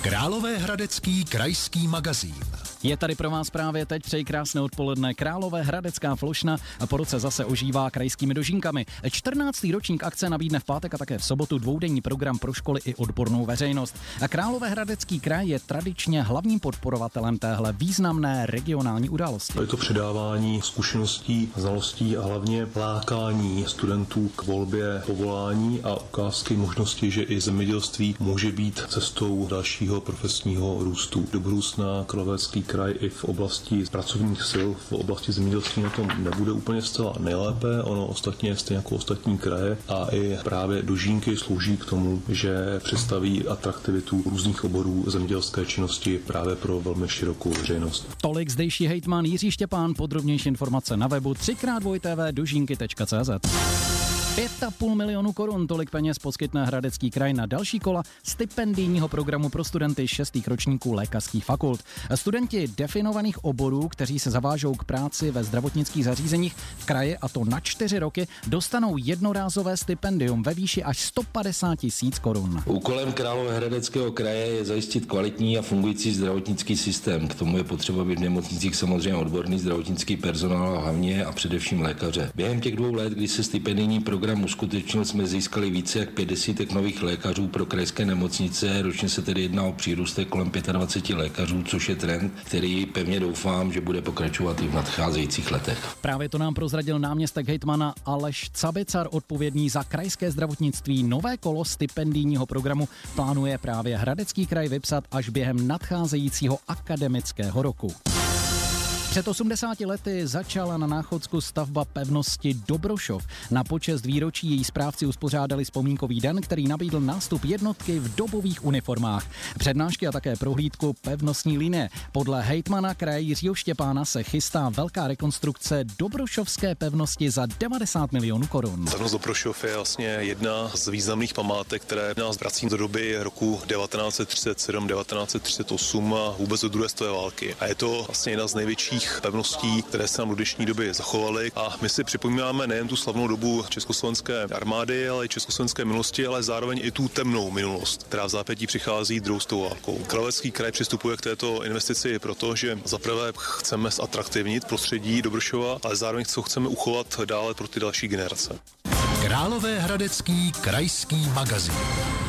Královéhradecký krajský magazín. Je tady pro vás právě teď, přeji krásné odpoledne. Královéhradecká plošna po roce zase ožívá krajskými dožinkami. 14. ročník akce nabídne v pátek a také v sobotu dvoudenní program pro školy i odbornou veřejnost. A Královéhradecký kraj je tradičně hlavním podporovatelem téhle významné regionální události. Je to předávání zkušeností, znalostí a hlavně lákání studentů k volbě povolání a ukázky možnosti, že i zemědělství může být cestou dalšího profesního růstu. Do budoucna Královéhradecký kraj i v oblasti pracovních sil, v oblasti zemědělství na tom nebude úplně zcela nejlépe, ono ostatně stejně jako ostatní kraje a i právě dožínky slouží k tomu, že představí atraktivitu různých oborů zemědělské činnosti právě pro velmi širokou veřejnost. Tolik zdejší hejtman Jiří Štěpán, podrobnější informace na webu 3x2tv.dožinky.cz. 5,5 milionu korun, tolik peněz poskytne Hradecký kraj na další kola stipendijního programu pro studenty 6. ročníků lékařských fakult. Studenti definovaných oborů, kteří se zavážou k práci ve zdravotnických zařízeních v kraji, a to na 4 roky, dostanou jednorázové stipendium ve výši až 150 000 korun. Úkolem Královéhradeckého kraje je zajistit kvalitní a fungující zdravotnický systém. K tomu je potřeba být v nemocnicích samozřejmě odborný zdravotnický personál, hlavně a především lékaře. Během těch 2 let, kdy se stipendijní program uskutečnil, jsme získali více jak 50 nových lékařů pro krajské nemocnice. Ročně se tedy jedná o přírůstek kolem 25 lékařů, což je trend, který pevně doufám, že bude pokračovat i v nadcházejících letech. Právě to nám prozradil náměstek hejtmana Aleš Cabicar, odpovědný za krajské zdravotnictví. Nové kolo stipendijního programu plánuje právě Hradecký kraj vypsat až během nadcházejícího akademického roku. Před 80 lety začala na Náchodsku stavba pevnosti Dobrošov. Na počest výročí její správci uspořádali vzpomínkový den, který nabídl nástup jednotky v dobových uniformách. Přednášky a také prohlídku pevnostní linie. Podle hejtmana kraje Jiřího Štěpána se chystá velká rekonstrukce Dobrošovské pevnosti za 90 milionů korun. Pevnost Dobrošov je vlastně jedna z významných památek, které nás vrací do doby roku 1937, 1938 a vůbec do druhé světové války. A je to vlastně jedna z největších pevností, které se nám do dnešní doby zachovaly. A my si připomínáme nejen tu slavnou dobu československé armády, ale i československé minulosti, ale zároveň i tu temnou minulost, která v zápětí přichází druhou světovou válkou. Královéhradecký kraj přistupuje k této investici proto, že zaprvé chceme zatraktivnit prostředí Dobrošova, ale zároveň chceme uchovat dále pro ty další generace. Královéhradecký krajský magazín.